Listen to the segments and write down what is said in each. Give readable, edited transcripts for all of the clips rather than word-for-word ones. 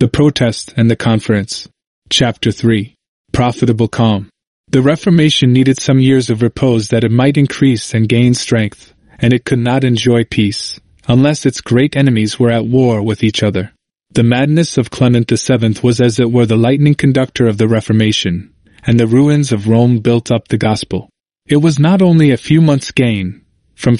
The Protest and the Conference. Chapter 3. Profitable Calm. The Reformation needed some years of repose that it might increase and gain strength, and it could not enjoy peace, unless its great enemies were at war with each other. The madness of Clement VII was as it were the lightning conductor of the Reformation, and the ruins of Rome built up the gospel. It was not only a few months' gain. From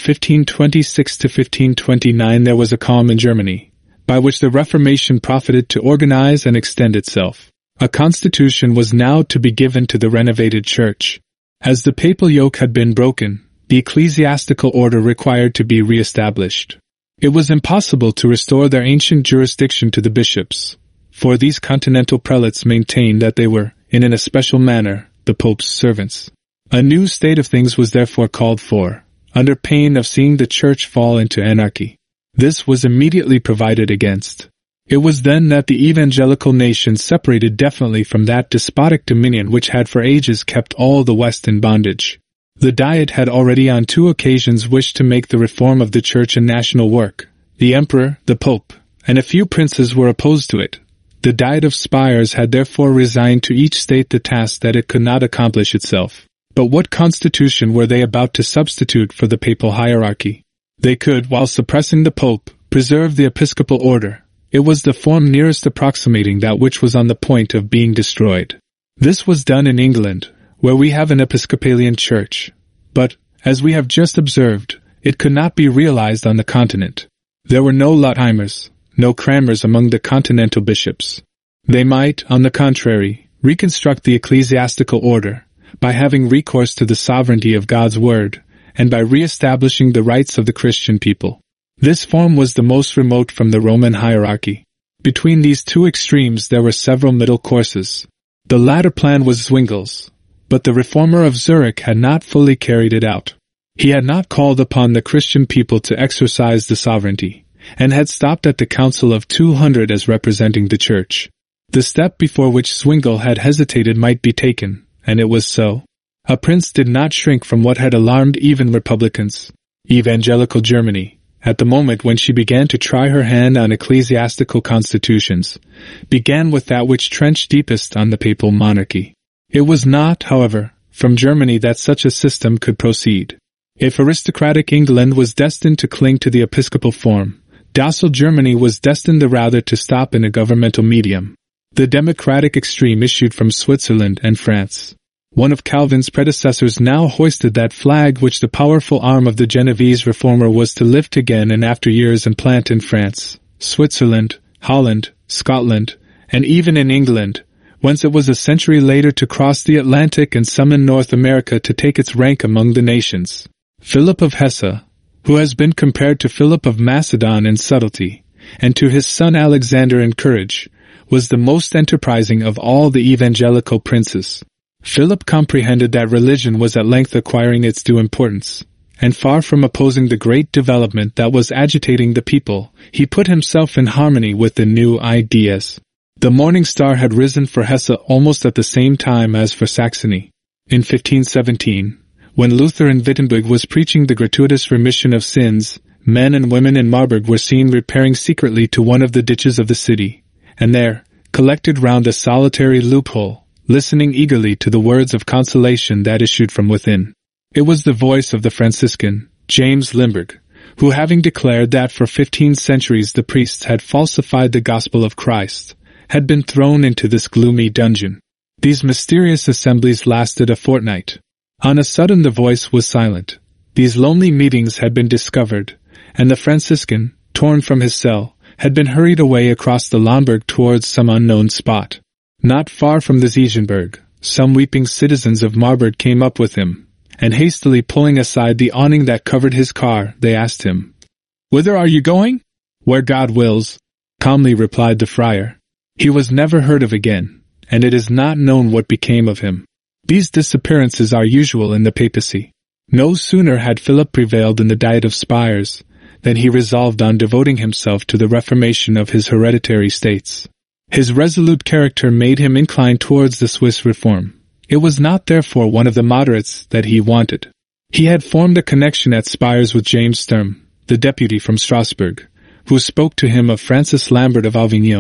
1526 to 1529 there was a calm in Germany, by which the Reformation profited to organize and extend itself. A constitution was now to be given to the renovated church. As the papal yoke had been broken, the ecclesiastical order required to be re-established. It was impossible to restore their ancient jurisdiction to the bishops, for these continental prelates maintained that they were, in an especial manner, the Pope's servants. A new state of things was therefore called for, under pain of seeing the Church fall into anarchy. This was immediately provided against. It was then that the evangelical nation separated definitely from that despotic dominion which had for ages kept all the West in bondage. The Diet had already on 2 occasions wished to make the reform of the Church a national work. The Emperor, the Pope, and a few princes were opposed to it. The Diet of Spires had therefore resigned to each state the task that it could not accomplish itself. But what constitution were they about to substitute for the papal hierarchy? They could, while suppressing the Pope, preserve the episcopal order. It was the form nearest approximating that which was on the point of being destroyed. This was done in England, where we have an Episcopalian church. But, as we have just observed, it could not be realized on the continent. There were no Lotheimers, no Cranmers among the continental bishops. They might, on the contrary, reconstruct the ecclesiastical order, by having recourse to the sovereignty of God's word, and by re-establishing the rights of the Christian people. This form was the most remote from the Roman hierarchy. Between these 2 extremes there were several middle courses. The latter plan was Zwingli's, but the reformer of Zurich had not fully carried it out. He had not called upon the Christian people to exercise the sovereignty, and had stopped at the Council of 200 as representing the Church. The step before which Zwingli had hesitated might be taken, and it was so. A prince did not shrink from what had alarmed even republicans. Evangelical Germany, at the moment when she began to try her hand on ecclesiastical constitutions, began with that which trenched deepest on the papal monarchy. It was not, however, from Germany that such a system could proceed. If aristocratic England was destined to cling to the episcopal form, docile Germany was destined the rather to stop in a governmental medium. The democratic extreme issued from Switzerland and France. One of Calvin's predecessors now hoisted that flag which the powerful arm of the Genovese reformer was to lift again in after years and plant in France, Switzerland, Holland, Scotland, and even in England, whence it was a century later to cross the Atlantic and summon North America to take its rank among the nations. Philip of Hesse, who has been compared to Philip of Macedon in subtlety, and to his son Alexander in courage, was the most enterprising of all the evangelical princes. Philip comprehended that religion was at length acquiring its due importance, and far from opposing the great development that was agitating the people, he put himself in harmony with the new ideas. The morning star had risen for Hesse almost at the same time as for Saxony. In 1517, when Luther in Wittenberg was preaching the gratuitous remission of sins, men and women in Marburg were seen repairing secretly to one of the ditches of the city, and there, collected round a solitary loophole, listening eagerly to the words of consolation that issued from within. It was the voice of the Franciscan, James Limburg, who having declared that for 15 centuries the priests had falsified the gospel of Christ, had been thrown into this gloomy dungeon. These mysterious assemblies lasted a fortnight. On a sudden the voice was silent. These lonely meetings had been discovered, and the Franciscan, torn from his cell, had been hurried away across the Lamberg towards some unknown spot. Not far from the Ziegenberg, some weeping citizens of Marburg came up with him, and hastily pulling aside the awning that covered his car, they asked him, "Whither are you going?" "Where God wills," calmly replied the friar. He was never heard of again, and it is not known what became of him. These disappearances are usual in the papacy. No sooner had Philip prevailed in the Diet of Spires than he resolved on devoting himself to the reformation of his hereditary states. His resolute character made him incline towards the Swiss reform. It was not therefore one of the moderates that he wanted. He had formed a connection at Spires with James Sturm, the deputy from Strasbourg, who spoke to him of Francis Lambert of Avignon,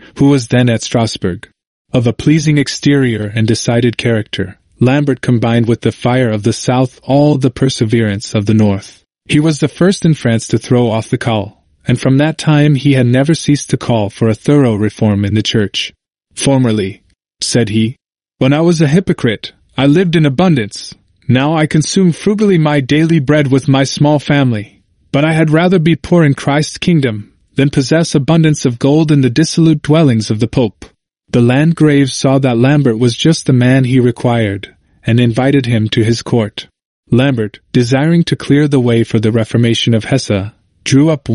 who was then at Strasbourg. Of a pleasing exterior and decided character, Lambert combined with the fire of the south all the perseverance of the north. He was the first in France to throw off the cowl, and from that time he had never ceased to call for a thorough reform in the church. "Formerly," said he, "when I was a hypocrite, I lived in abundance. Now I consume frugally my daily bread with my small family. But I had rather be poor in Christ's kingdom than possess abundance of gold in the dissolute dwellings of the Pope." The Landgrave saw that Lambert was just the man he required, and invited him to his court. Lambert, desiring to clear the way for the Reformation of Hesse, drew up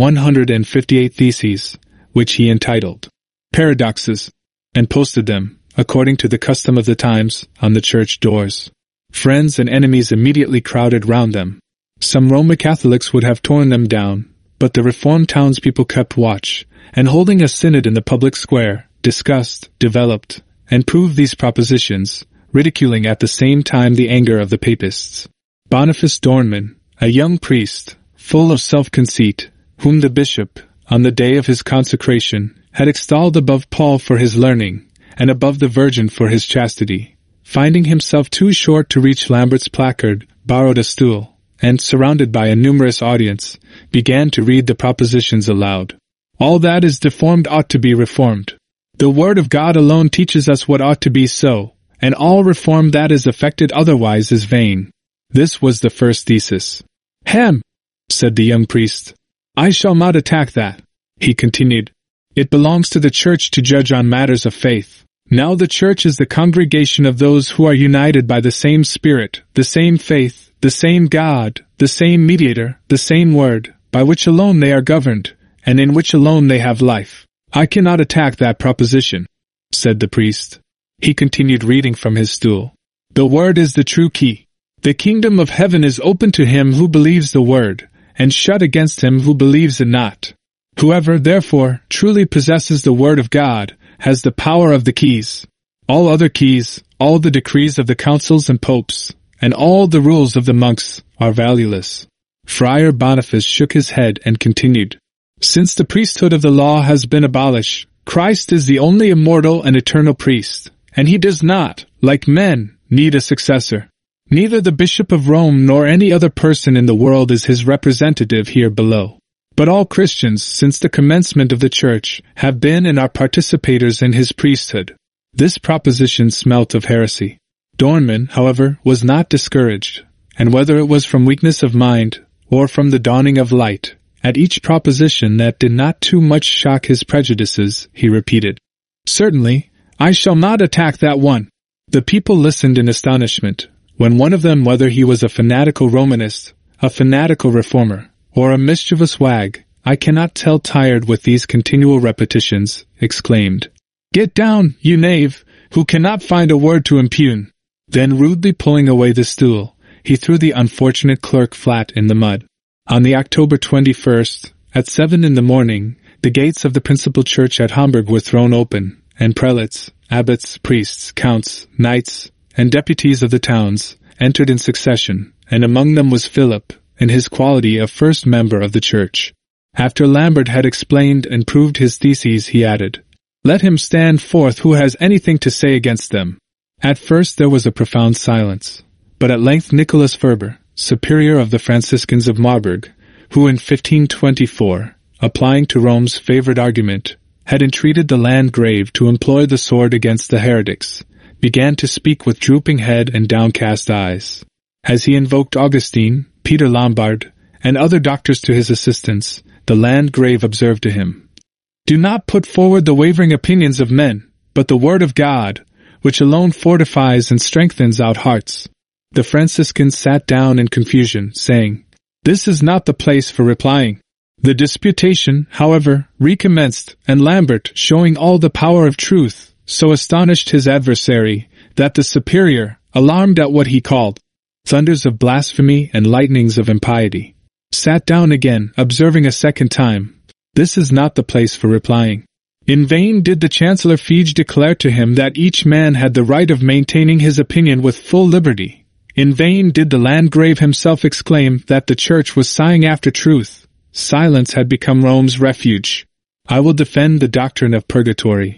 158 theses, which he entitled Paradoxes, and posted them, according to the custom of the times, on the church doors. Friends and enemies immediately crowded round them. Some Roman Catholics would have torn them down, but the reformed townspeople kept watch, and holding a synod in the public square, discussed, developed, and proved these propositions, ridiculing at the same time the anger of the papists. Boniface Dornmann, a young priest, full of self-conceit, whom the bishop, on the day of his consecration, had extolled above Paul for his learning, and above the Virgin for his chastity, finding himself too short to reach Lambert's placard, borrowed a stool, and, surrounded by a numerous audience, began to read the propositions aloud. "All that is deformed ought to be reformed. The Word of God alone teaches us what ought to be so, and all reform that is effected otherwise is vain." This was the first thesis. "Hem," said the young priest. "I shall not attack that," he continued. "It belongs to the Church to judge on matters of faith. Now the Church is the congregation of those who are united by the same Spirit, the same faith, the same God, the same Mediator, the same Word, by which alone they are governed, and in which alone they have life. I cannot attack that proposition," said the priest. He continued reading from his stool. "The Word is the true key. The kingdom of heaven is open to him who believes the Word, and shut against him who believes it not. Whoever, therefore, truly possesses the Word of God, has the power of the keys. All other keys, all the decrees of the councils and popes, and all the rules of the monks, are valueless." Friar Boniface shook his head and continued, "Since the priesthood of the law has been abolished, Christ is the only immortal and eternal priest, and he does not, like men, need a successor. Neither the Bishop of Rome nor any other person in the world is his representative here below. But all Christians, since the commencement of the Church, have been and are participators in his priesthood." This proposition smelt of heresy. Dornmann, however, was not discouraged, and whether it was from weakness of mind, or from the dawning of light, at each proposition that did not too much shock his prejudices, he repeated, "Certainly, I shall not attack that one." The people listened in astonishment, when one of them, whether he was a fanatical Romanist, a fanatical reformer, or a mischievous wag, I cannot tell, tired with these continual repetitions, exclaimed, "Get down, you knave, who cannot find a word to impugn." Then, rudely pulling away the stool, he threw the unfortunate clerk flat in the mud. On the October 21st, at 7 in the morning, the gates of the principal church at Hamburg were thrown open, and prelates, abbots, priests, counts, knights, and deputies of the towns entered in succession, and among them was Philip, in his quality of first member of the church. After Lambert had explained and proved his theses, he added, "Let him stand forth who has anything to say against them." At first there was a profound silence, but at length Nicholas Ferber, superior of the Franciscans of Marburg, who in 1524, applying to Rome's favorite argument, had entreated the Landgrave to employ the sword against the heretics, began to speak with drooping head and downcast eyes. As he invoked Augustine, Peter Lombard, and other doctors to his assistance, the Landgrave observed to him, "Do not put forward the wavering opinions of men, but the Word of God, which alone fortifies and strengthens our hearts." The Franciscans sat down in confusion, saying, "This is not the place for replying." The disputation, however, recommenced, and Lambert, showing all the power of truth, so astonished his adversary, that the superior, alarmed at what he called thunders of blasphemy and lightnings of impiety, sat down again, observing a second time, "This is not the place for replying." In vain did the Chancellor Fege declare to him that each man had the right of maintaining his opinion with full liberty. In vain did the Landgrave himself exclaim that the Church was sighing after truth. Silence had become Rome's refuge. "I will defend the doctrine of purgatory,"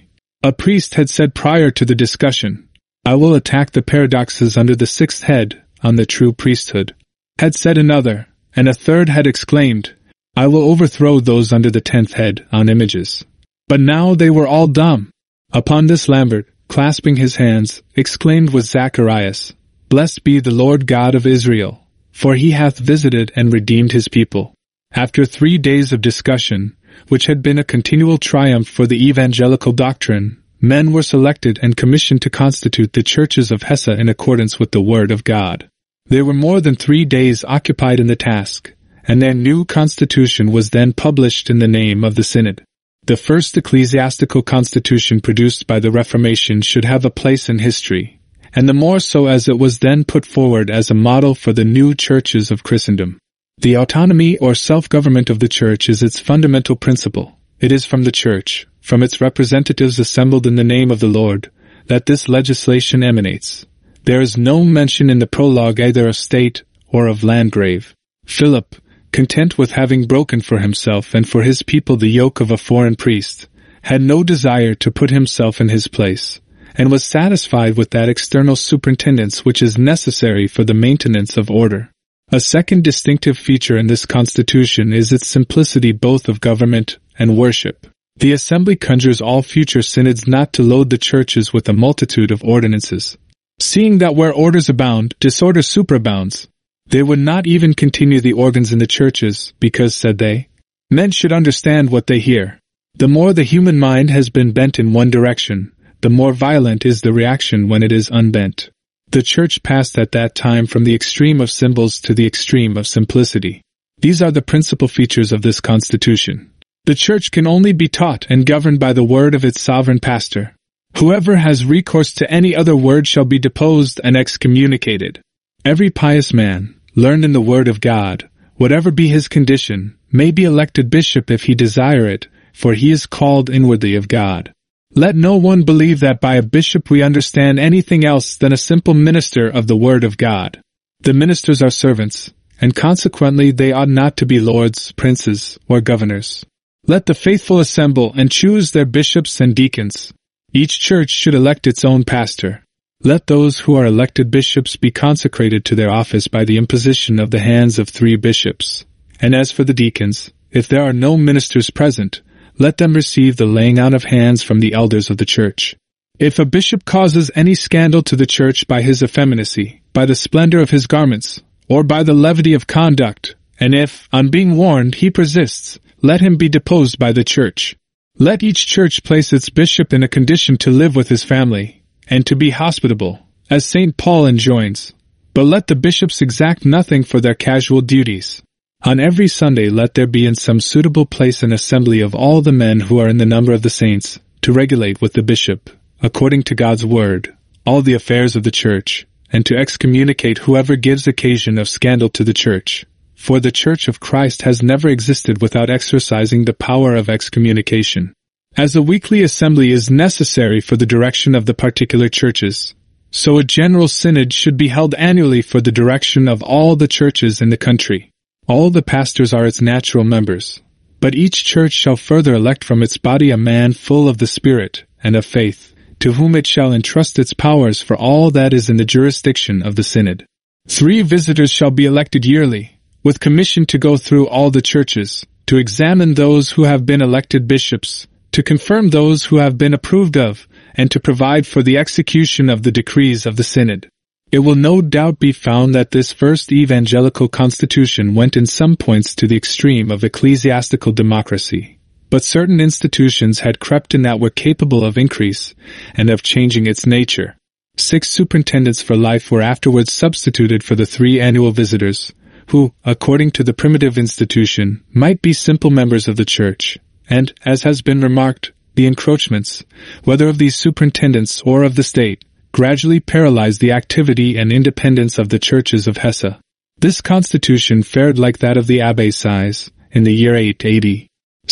A priest had said prior to the discussion, "I will attack the paradoxes under the sixth head, on the true priesthood." Had said another, and a third had exclaimed, "I will overthrow those under the 10th head, on images." But now they were all dumb. Upon this Lambert, clasping his hands, exclaimed with Zacharias, "Blessed be the Lord God of Israel, for he hath visited and redeemed his people." After 3 days of discussion, which had been a continual triumph for the evangelical doctrine, men were selected and commissioned to constitute the churches of Hesse in accordance with the Word of God. They were more than 3 days occupied in the task, and their new constitution was then published in the name of the Synod. The first ecclesiastical constitution produced by the Reformation should have a place in history, and the more so as it was then put forward as a model for the new churches of Christendom. The autonomy or self-government of the Church is its fundamental principle. It is from the Church, from its representatives assembled in the name of the Lord, that this legislation emanates. There is no mention in the prologue either of state or of landgrave. Philip, content with having broken for himself and for his people the yoke of a foreign priest, had no desire to put himself in his place, and was satisfied with that external superintendence which is necessary for the maintenance of order. A second distinctive feature in this constitution is its simplicity both of government and worship. The Assembly conjures all future synods not to load the churches with a multitude of ordinances. Seeing that where orders abound, disorder superabounds, they would not even continue the organs in the churches, because, said they, men should understand what they hear. The more the human mind has been bent in one direction, the more violent is the reaction when it is unbent. The Church passed at that time from the extreme of symbols to the extreme of simplicity. These are the principal features of this constitution. The Church can only be taught and governed by the word of its sovereign pastor. Whoever has recourse to any other word shall be deposed and excommunicated. Every pious man, learned in the word of God, whatever be his condition, may be elected bishop if he desire it, for he is called inwardly of God. Let no one believe that by a bishop we understand anything else than a simple minister of the Word of God. The ministers are servants, and consequently they ought not to be lords, princes, or governors. Let the faithful assemble and choose their bishops and deacons. Each church should elect its own pastor. Let those who are elected bishops be consecrated to their office by the imposition of the hands of 3 bishops. And as for the deacons, if there are no ministers present, let them receive the laying out of hands from the elders of the church. If a bishop causes any scandal to the church by his effeminacy, by the splendor of his garments, or by the levity of conduct, and if, on being warned, he persists, let him be deposed by the church. Let each church place its bishop in a condition to live with his family, and to be hospitable, as St. Paul enjoins. But let the bishops exact nothing for their casual duties. On every Sunday let there be in some suitable place an assembly of all the men who are in the number of the saints, to regulate with the bishop, according to God's word, all the affairs of the church, and to excommunicate whoever gives occasion of scandal to the church. For the Church of Christ has never existed without exercising the power of excommunication. As a weekly assembly is necessary for the direction of the particular churches, so a general synod should be held annually for the direction of all the churches in the country. All the pastors are its natural members, but each church shall further elect from its body a man full of the Spirit and of faith, to whom it shall entrust its powers for all that is in the jurisdiction of the synod. 3 visitors shall be elected yearly, with commission to go through all the churches, to examine those who have been elected bishops, to confirm those who have been approved of, and to provide for the execution of the decrees of the synod. It will no doubt be found that this first evangelical constitution went in some points to the extreme of ecclesiastical democracy, but certain institutions had crept in that were capable of increase and of changing its nature. 6 superintendents for life were afterwards substituted for the 3 annual visitors, who, according to the primitive institution, might be simple members of the church, and, as has been remarked, the encroachments, whether of these superintendents or of the state, gradually paralyzed the activity and independence of the churches of Hesse. This constitution fared like that of the Abbé Sieyes, in the year 880,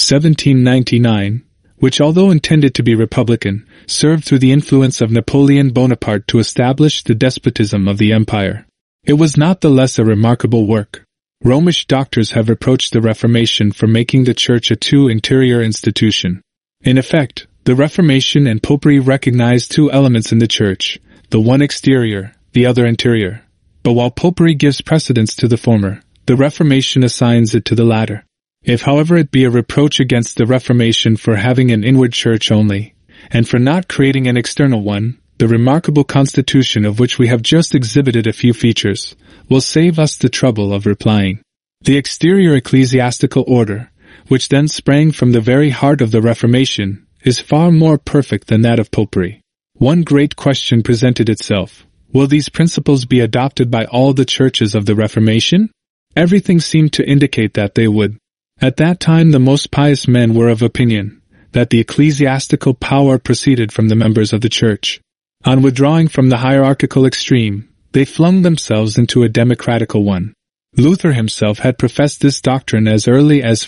1799, which, although intended to be republican, served through the influence of Napoleon Bonaparte to establish the despotism of the empire. It was not the less a remarkable work. Romish doctors have reproached the Reformation for making the Church a too interior institution. In effect, The Reformation and Popery recognized two elements in the Church, the one exterior, the other interior. But while Popery gives precedence to the former, the Reformation assigns it to the latter. If however it be a reproach against the Reformation for having an inward church only, and for not creating an external one, the remarkable constitution of which we have just exhibited a few features will save us the trouble of replying. The exterior ecclesiastical order, which then sprang from the very heart of the Reformation, is far more perfect than that of Popery. One great question presented itself. Will these principles be adopted by all the churches of the Reformation? Everything seemed to indicate that they would. At that time the most pious men were of opinion that the ecclesiastical power proceeded from the members of the Church. On withdrawing from the hierarchical extreme, they flung themselves into a democratical one. Luther himself had professed this doctrine as early as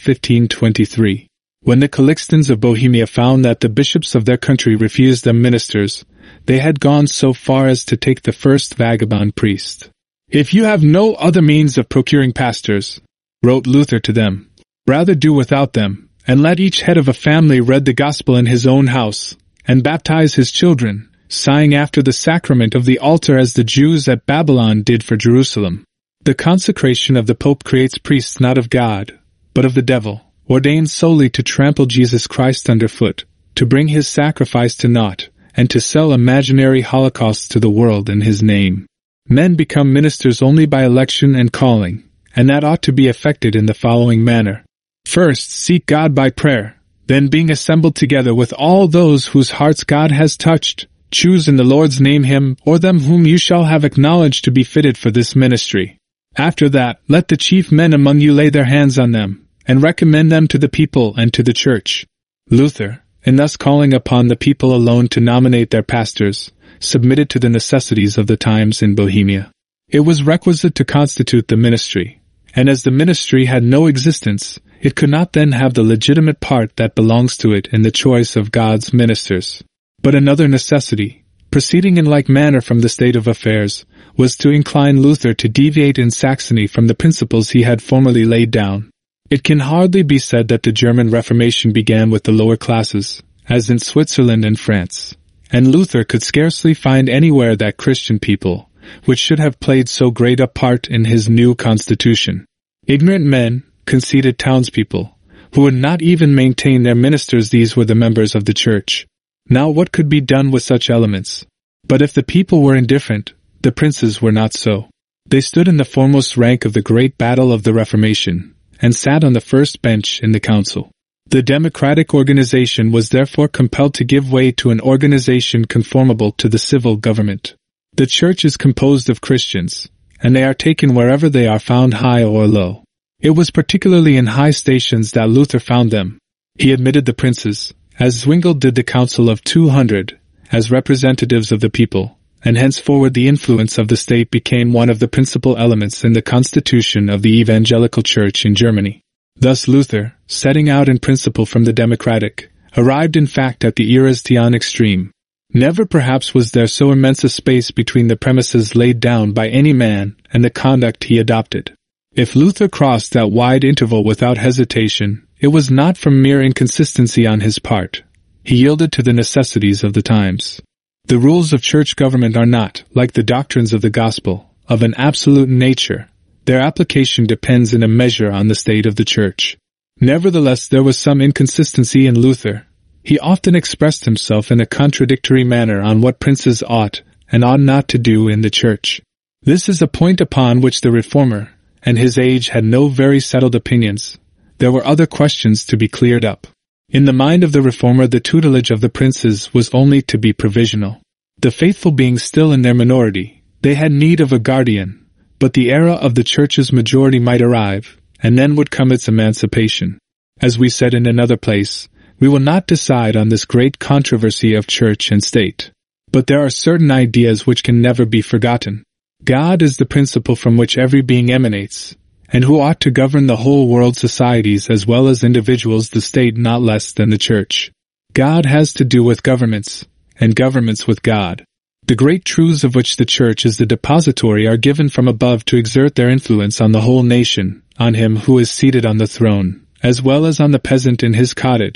1523. When the Calixtans of Bohemia found that the bishops of their country refused them ministers, they had gone so far as to take the first vagabond priest. "If you have no other means of procuring pastors," wrote Luther to them, "rather do without them, and let each head of a family read the gospel in his own house, and baptize his children, sighing after the sacrament of the altar as the Jews at Babylon did for Jerusalem." The consecration of the Pope creates priests not of God, but of the devil, ordained solely to trample Jesus Christ underfoot, to bring his sacrifice to naught, and to sell imaginary holocausts to the world in his name. Men become ministers only by election and calling, and that ought to be effected in the following manner. First, seek God by prayer, then being assembled together with all those whose hearts God has touched, choose in the Lord's name him or them whom you shall have acknowledged to be fitted for this ministry. After that, let the chief men among you lay their hands on them, and recommend them to the people and to the Church. Luther, in thus calling upon the people alone to nominate their pastors, submitted to the necessities of the times in Bohemia. It was requisite to constitute the ministry, and as the ministry had no existence, it could not then have the legitimate part that belongs to it in the choice of God's ministers. But another necessity, proceeding in like manner from the state of affairs, was to incline Luther to deviate in Saxony from the principles he had formerly laid down. It can hardly be said that the German Reformation began with the lower classes, as in Switzerland and France, and Luther could scarcely find anywhere that Christian people, which should have played so great a part in his new constitution. Ignorant men, conceited townspeople, who would not even maintain their ministers, these were the members of the Church. Now what could be done with such elements? But if the people were indifferent, the princes were not so. They stood in the foremost rank of the great battle of the Reformation, and sat on the first bench in the council. The democratic organization was therefore compelled to give way to an organization conformable to the civil government. The Church is composed of Christians, and they are taken wherever they are found, high or low. It was particularly in high stations that Luther found them. He admitted the princes, as Zwingli did the Council of 200, as representatives of the people, and henceforward the influence of the state became one of the principal elements in the constitution of the evangelical church in Germany. Thus Luther, setting out in principle from the democratic, arrived in fact at the Erastian extreme. Never perhaps was there so immense a space between the premises laid down by any man and the conduct he adopted. If Luther crossed that wide interval without hesitation, it was not from mere inconsistency on his part. He yielded to the necessities of the times. The rules of church government are not, like the doctrines of the gospel, of an absolute nature. Their application depends in a measure on the state of the church. Nevertheless, there was some inconsistency in Luther. He often expressed himself in a contradictory manner on what princes ought and ought not to do in the church. This is a point upon which the Reformer and his age had no very settled opinions. There were other questions to be cleared up. In the mind of the Reformer, the tutelage of the princes was only to be provisional. The faithful being still in their minority, they had need of a guardian, but the era of the Church's majority might arrive, and then would come its emancipation. As we said in another place, we will not decide on this great controversy of church and state. But there are certain ideas which can never be forgotten. God is the principle from which every being emanates, and who ought to govern the whole world's societies as well as individuals, the state not less than the Church. God has to do with governments, and governments with God. The great truths of which the Church is the depository are given from above to exert their influence on the whole nation, on him who is seated on the throne, as well as on the peasant in his cottage,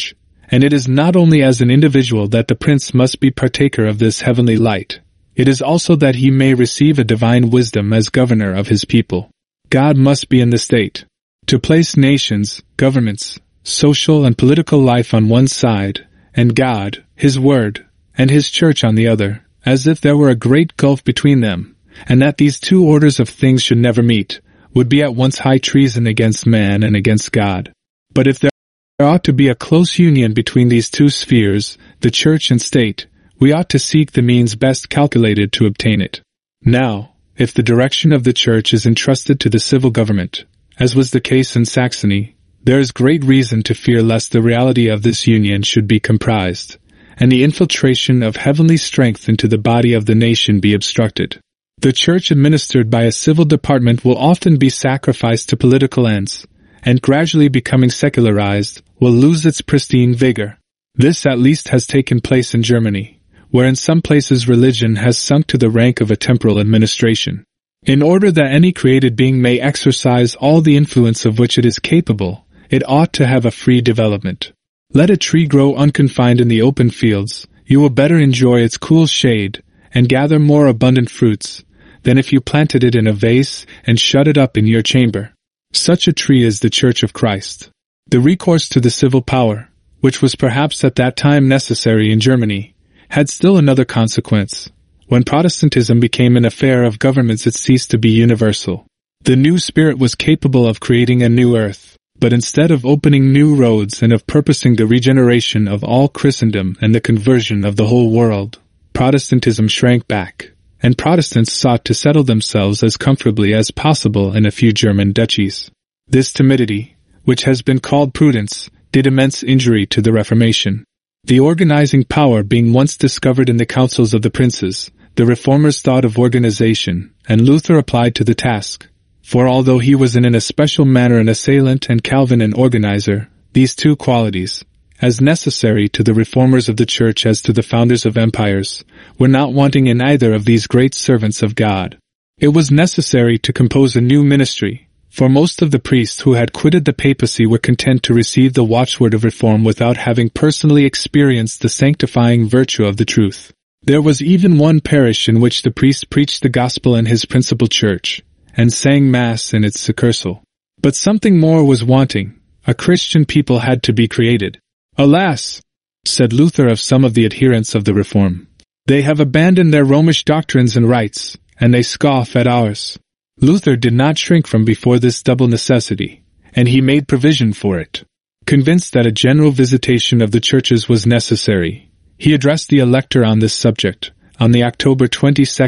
And it is not only as an individual that the prince must be partaker of this heavenly light, it is also that he may receive a divine wisdom as governor of his people. God must be in the state. To place nations, governments, social and political life on one side, and God, His Word, and His Church on the other, as if there were a great gulf between them, and that these two orders of things should never meet, would be at once high treason against man and against God. But if there ought to be a close union between these two spheres, the Church and State, we ought to seek the means best calculated to obtain it. Now, if the direction of the Church is entrusted to the civil government, as was the case in Saxony, there is great reason to fear lest the reality of this union should be compromised, and the infiltration of heavenly strength into the body of the nation be obstructed. The Church administered by a civil department will often be sacrificed to political ends, and gradually becoming secularized, will lose its pristine vigor. This at least has taken place in Germany, where in some places religion has sunk to the rank of a temporal administration. In order that any created being may exercise all the influence of which it is capable, it ought to have a free development. Let a tree grow unconfined in the open fields, you will better enjoy its cool shade, and gather more abundant fruits, than if you planted it in a vase and shut it up in your chamber. Such a tree is the Church of Christ. The recourse to the civil power, which was perhaps at that time necessary in Germany, had still another consequence. When Protestantism became an affair of governments, it ceased to be universal. The new spirit was capable of creating a new earth, but instead of opening new roads and of purposing the regeneration of all Christendom and the conversion of the whole world, Protestantism shrank back, and Protestants sought to settle themselves as comfortably as possible in a few German duchies. This timidity, which has been called prudence, did immense injury to the Reformation. The organizing power being once discovered in the councils of the princes, the reformers thought of organization, and Luther applied to the task. For although he was in an especial manner an assailant and Calvin an organizer, these two qualities, as necessary to the reformers of the Church as to the founders of empires, were not wanting in either of these great servants of God. It was necessary to compose a new ministry, for most of the priests who had quitted the papacy were content to receive the watchword of reform without having personally experienced the sanctifying virtue of the truth. There was even one parish in which the priest preached the gospel in his principal church, and sang Mass in its succursal. But something more was wanting. A Christian people had to be created. Alas, said Luther of some of the adherents of the Reform, they have abandoned their Romish doctrines and rites, and they scoff at ours. Luther did not shrink from before this double necessity, and he made provision for it. Convinced that a general visitation of the churches was necessary, he addressed the elector on this subject, on the October 22,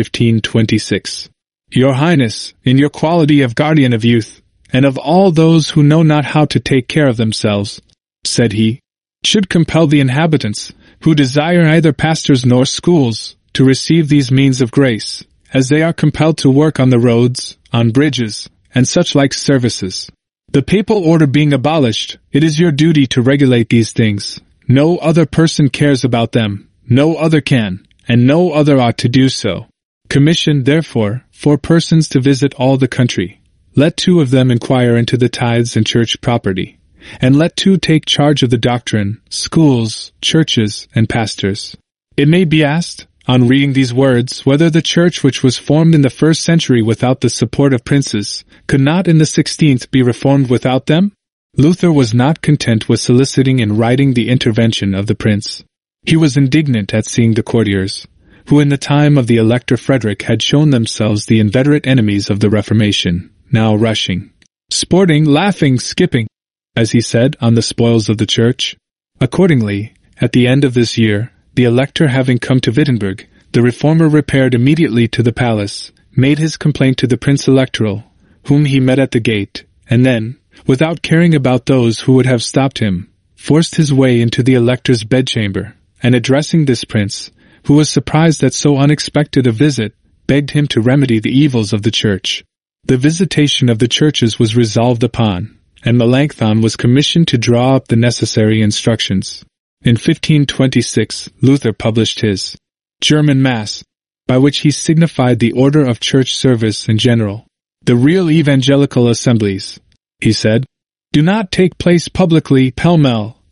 1526. Your Highness, in your quality of guardian of youth, and of all those who know not how to take care of themselves, said he, should compel the inhabitants, who desire neither pastors nor schools, to receive these means of grace, as they are compelled to work on the roads, on bridges, and such like services. The papal order being abolished, it is your duty to regulate these things. No other person cares about them, no other can, and no other ought to do so. Commission, therefore, 4 persons to visit all the country. Let 2 of them inquire into the tithes and church property, and let 2 take charge of the doctrine, schools, churches, and pastors. It may be asked, on reading these words, whether the church which was formed in the 1st century without the support of princes, could not in the 16th be reformed without them? Luther was not content with soliciting in writing the intervention of the prince. He was indignant at seeing the courtiers, who in the time of the Elector Frederick had shown themselves the inveterate enemies of the Reformation, now rushing, sporting, laughing, skipping, as he said, on the spoils of the church. Accordingly, at the end of this year, the Elector having come to Wittenberg, the reformer repaired immediately to the palace, made his complaint to the Prince Electoral, whom he met at the gate, and then, without caring about those who would have stopped him, forced his way into the Elector's bedchamber, and addressing this prince, who was surprised at so unexpected a visit, begged him to remedy the evils of the church. The visitation of the churches was resolved upon, and Melanchthon was commissioned to draw up the necessary instructions. In 1526, Luther published his German Mass, by which he signified the order of church service in general. The real evangelical assemblies, he said, do not take place publicly pell-mell,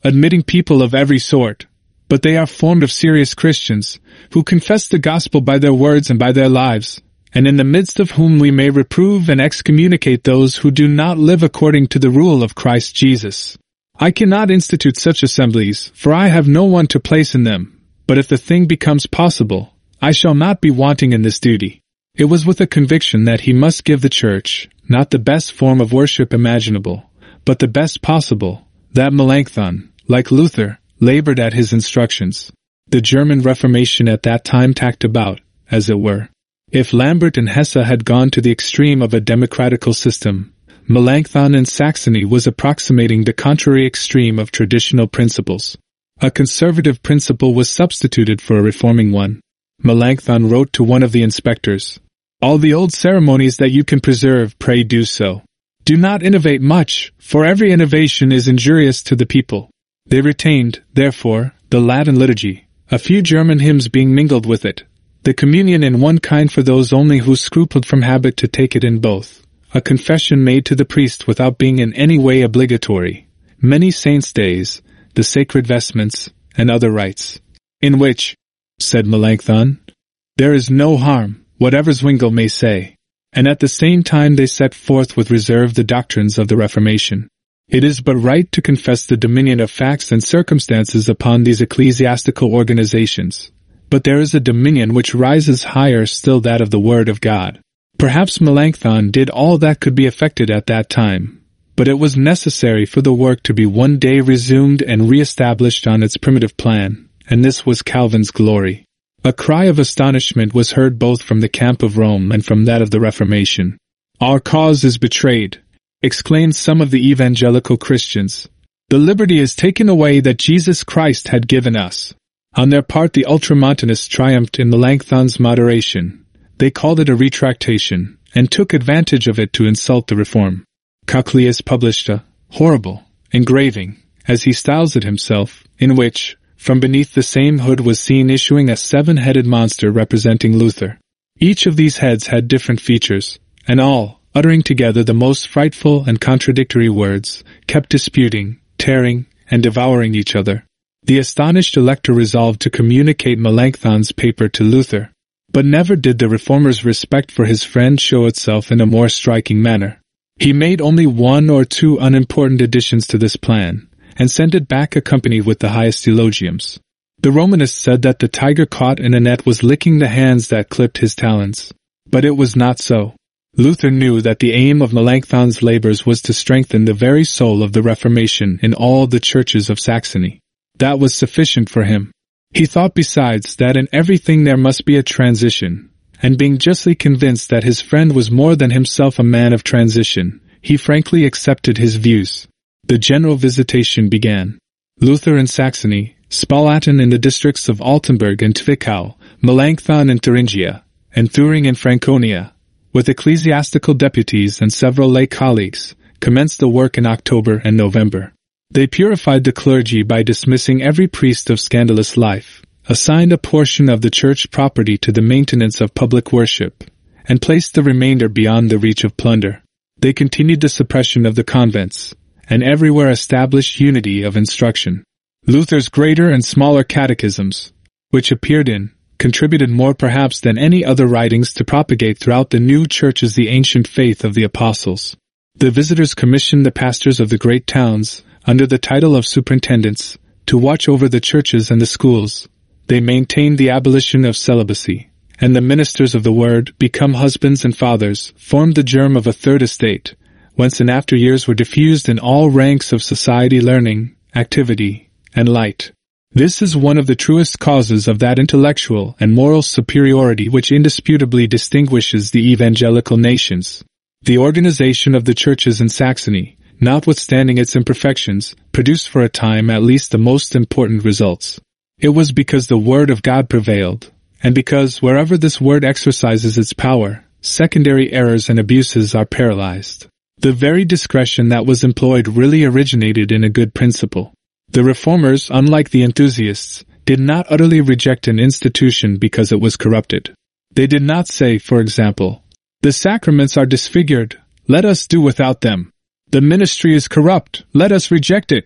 admitting people of every sort, but they are formed of serious Christians, who confess the gospel by their words and by their lives, and in the midst of whom we may reprove and excommunicate those who do not live according to the rule of Christ Jesus. I cannot institute such assemblies, for I have no one to place in them, but if the thing becomes possible, I shall not be wanting in this duty. It was with a conviction that he must give the Church, not the best form of worship imaginable, but the best possible, that Melanchthon, like Luther, labored at his instructions. The German Reformation at that time tacked about, as it were. If Lambert and Hesse had gone to the extreme of a democratical system, Melanchthon in Saxony was approximating the contrary extreme of traditional principles. A conservative principle was substituted for a reforming one. Melanchthon wrote to one of the inspectors, "All the old ceremonies that you can preserve, pray do so. Do not innovate much, for every innovation is injurious to the people." They retained, therefore, the Latin liturgy, a few German hymns being mingled with it, the communion in one kind for those only who scrupled from habit to take it in both, a confession made to the priest without being in any way obligatory, many saints' days, the sacred vestments, and other rites, in which, said Melanchthon, there is no harm, whatever Zwingli may say, and at the same time they set forth with reserve the doctrines of the Reformation. It is but right to confess the dominion of facts and circumstances upon these ecclesiastical organizations, but there is a dominion which rises higher still, that of the Word of God. Perhaps Melanchthon did all that could be effected at that time, but it was necessary for the work to be one day resumed and re-established on its primitive plan, and this was Calvin's glory. A cry of astonishment was heard both from the camp of Rome and from that of the Reformation. "Our cause is betrayed," exclaimed some of the evangelical Christians. "The liberty is taken away that Jesus Christ had given us." On their part the Ultramontanists triumphed in Melanchthon's moderation. They called it a retractation, and took advantage of it to insult the reform. Cochleus published a horrible engraving, as he styles it himself, in which, from beneath the same hood was seen issuing a 7-headed monster representing Luther. Each of these heads had different features, and all, uttering together the most frightful and contradictory words, kept disputing, tearing, and devouring each other. The astonished elector resolved to communicate Melanchthon's paper to Luther, but never did the reformer's respect for his friend show itself in a more striking manner. He made only 1 or 2 unimportant additions to this plan, and sent it back accompanied with the highest eulogiums. The Romanists said that the tiger caught in a net was licking the hands that clipped his talons. But it was not so. Luther knew that the aim of Melanchthon's labors was to strengthen the very soul of the Reformation in all the churches of Saxony. That was sufficient for him. He thought besides that in everything there must be a transition, and being justly convinced that his friend was more than himself a man of transition, he frankly accepted his views. The general visitation began. Luther in Saxony, Spalatin in the districts of Altenburg and Zwickau, Melanchthon in Thuringia, and Thüringen in Franconia, with ecclesiastical deputies and several lay colleagues, commenced the work in October and November. They purified the clergy by dismissing every priest of scandalous life, assigned a portion of the church property to the maintenance of public worship, and placed the remainder beyond the reach of plunder. They continued the suppression of the convents, and everywhere established unity of instruction. Luther's greater and smaller catechisms, which appeared in, contributed more perhaps than any other writings to propagate throughout the new churches the ancient faith of the apostles. The visitors commissioned the pastors of the great towns, under the title of superintendents, to watch over the churches and the schools. They maintained the abolition of celibacy, and the ministers of the word, become husbands and fathers, formed the germ of a third estate, whence in after years were diffused in all ranks of society learning, activity, and light. This is one of the truest causes of that intellectual and moral superiority which indisputably distinguishes the evangelical nations. The organization of the churches in Saxony, notwithstanding its imperfections, produced for a time at least the most important results. It was because the Word of God prevailed, and because wherever this Word exercises its power, secondary errors and abuses are paralyzed. The very discretion that was employed really originated in a good principle. The reformers, unlike the enthusiasts, did not utterly reject an institution because it was corrupted. They did not say, for example, "The sacraments are disfigured, let us do without them. The ministry is corrupt, let us reject it."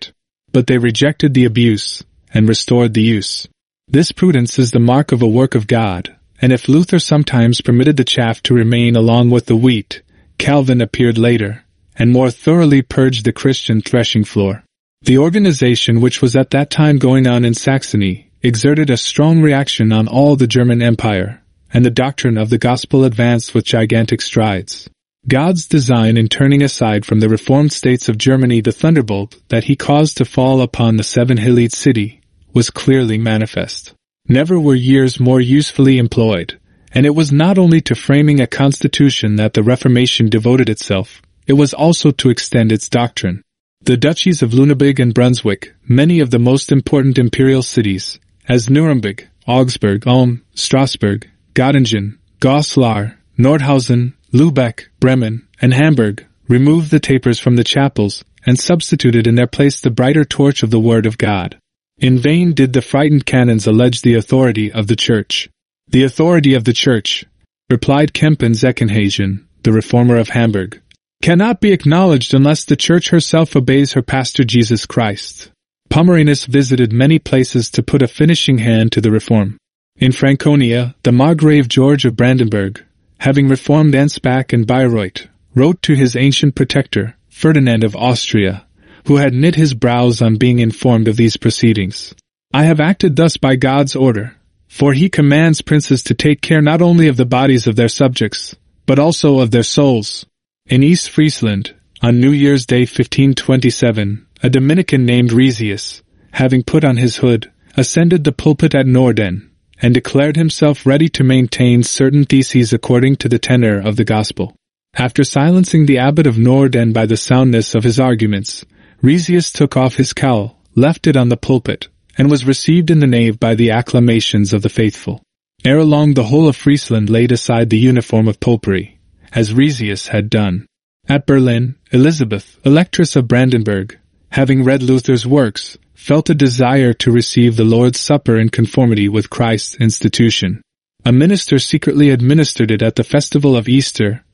but they rejected the abuse and restored the use. This prudence is the mark of a work of God, and if Luther sometimes permitted the chaff to remain along with the wheat, Calvin appeared later, and more thoroughly purged the Christian threshing floor. The organization which was at that time going on in Saxony exerted a strong reaction on all the German Empire, and the doctrine of the gospel advanced with gigantic strides. God's design in turning aside from the reformed states of Germany the thunderbolt that he caused to fall upon the seven-hilled city was clearly manifest. Never were years more usefully employed, and it was not only to framing a constitution that the Reformation devoted itself, it was also to extend its doctrine. The duchies of Lüneburg and Brunswick, many of the most important imperial cities, as Nuremberg, Augsburg, Ulm, Strasbourg, Göttingen, Goslar, Nordhausen, Lübeck, Bremen, and Hamburg, removed the tapers from the chapels and substituted in their place the brighter torch of the Word of God. In vain did the frightened canons allege the authority of the Church. The authority of the Church, replied Kempen Zeckenhagen, the reformer of Hamburg, cannot be acknowledged unless the Church herself obeys her pastor Jesus Christ. Pomeranus visited many places to put a finishing hand to the reform. In Franconia, the Margrave George of Brandenburg, having reformed Ansbach and Bayreuth, wrote to his ancient protector, Ferdinand of Austria, who had knit his brows on being informed of these proceedings. I have acted thus by God's order, for he commands princes to take care not only of the bodies of their subjects, but also of their souls. In East Friesland, on New Year's Day 1527, a Dominican named Resius, having put on his hood, ascended the pulpit at Norden, and declared himself ready to maintain certain theses according to the tenor of the gospel. After silencing the abbot of Norden by the soundness of his arguments, Resius took off his cowl, left it on the pulpit, and was received in the nave by the acclamations of the faithful. Ere long the whole of Friesland laid aside the uniform of popery, as Resius had done. At Berlin, Elizabeth, Electress of Brandenburg, having read Luther's works, felt a desire to receive the Lord's Supper in conformity with Christ's institution. A minister secretly administered it at the festival of Easter,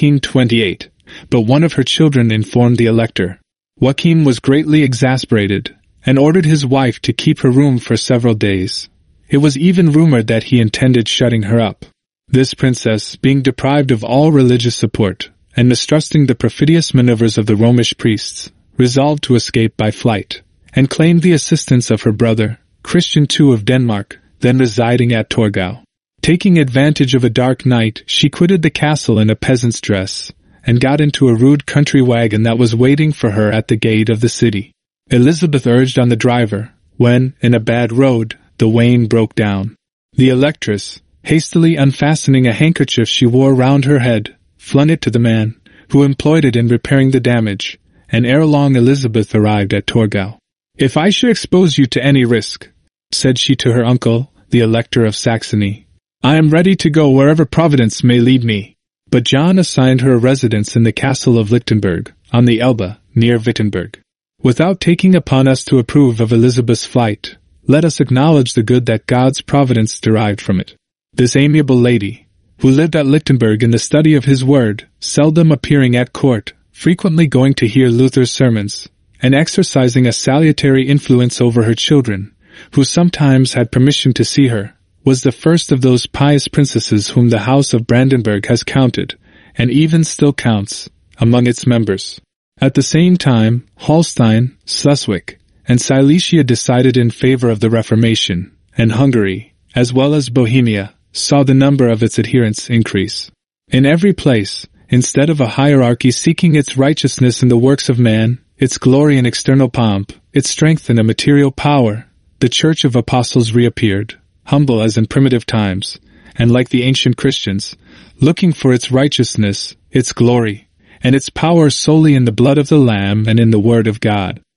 1528, but one of her children informed the elector. Joachim was greatly exasperated, and ordered his wife to keep her room for several days. It was even rumored that he intended shutting her up. This princess, being deprived of all religious support, and mistrusting the perfidious maneuvers of the Romish priests, resolved to escape by flight, and claimed the assistance of her brother, Christian II of Denmark, then residing at Torgau. Taking advantage of a dark night, she quitted the castle in a peasant's dress, and got into a rude country wagon that was waiting for her at the gate of the city. Elizabeth urged on the driver, when, in a bad road, the wain broke down. The electress, hastily unfastening a handkerchief she wore round her head, flung it to the man, who employed it in repairing the damage, and ere long Elizabeth arrived at Torgau. "If I should expose you to any risk," said she to her uncle, the Elector of Saxony, "I am ready to go wherever Providence may lead me." But John assigned her a residence in the castle of Lichtenberg, on the Elbe, near Wittenberg. Without taking upon us to approve of Elizabeth's flight, let us acknowledge the good that God's providence derived from it. This amiable lady, who lived at Lichtenberg in the study of his word, seldom appearing at court, frequently going to hear Luther's sermons, and exercising a salutary influence over her children, who sometimes had permission to see her, was the first of those pious princesses whom the House of Brandenburg has counted, and even still counts, among its members. At the same time, Holstein, Schleswig, and Silesia decided in favor of the Reformation, and Hungary, as well as Bohemia, saw the number of its adherents increase. In every place, instead of a hierarchy seeking its righteousness in the works of man, its glory in external pomp, its strength in a material power, the Church of Apostles reappeared, humble as in primitive times, and like the ancient Christians, looking for its righteousness, its glory, and its power solely in the blood of the Lamb and in the Word of God.